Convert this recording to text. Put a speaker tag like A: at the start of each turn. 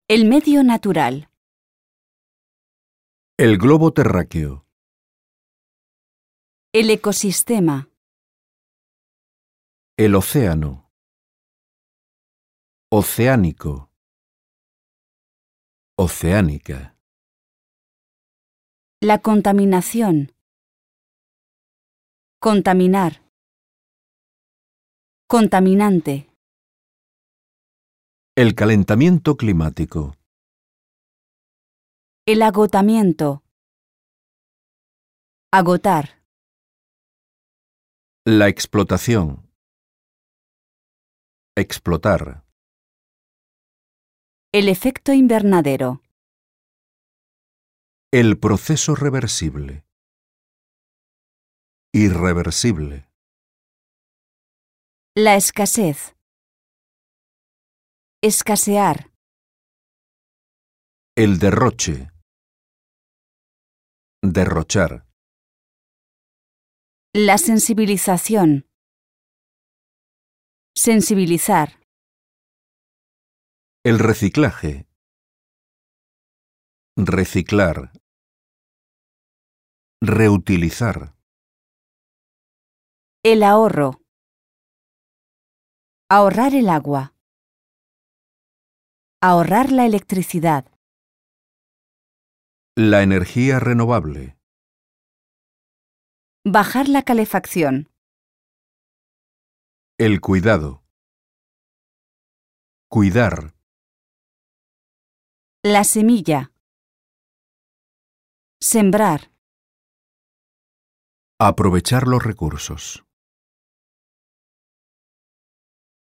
A: El medio natural.
B: El globo terráqueo.
A: El ecosistema.
B: El océano. Oceánico. Oceánica.
A: La contaminación. Contaminar. Contaminante.
B: El calentamiento climático.
A: El agotamiento. Agotar.
B: La explotación. Explotar.
A: El efecto invernadero.
B: El proceso reversible. Irreversible.
A: La escasez. Escasear.
B: El derroche. Derrochar.
A: La sensibilización. Sensibilizar.
B: El reciclaje. Reciclar. Reutilizar.
A: El ahorro. Ahorrar el agua. Ahorrar la electricidad.
B: La energía renovable.
A: Bajar la calefacción.
B: El cuidado. Cuidar.
A: La semilla. Sembrar.
B: Aprovechar los recursos.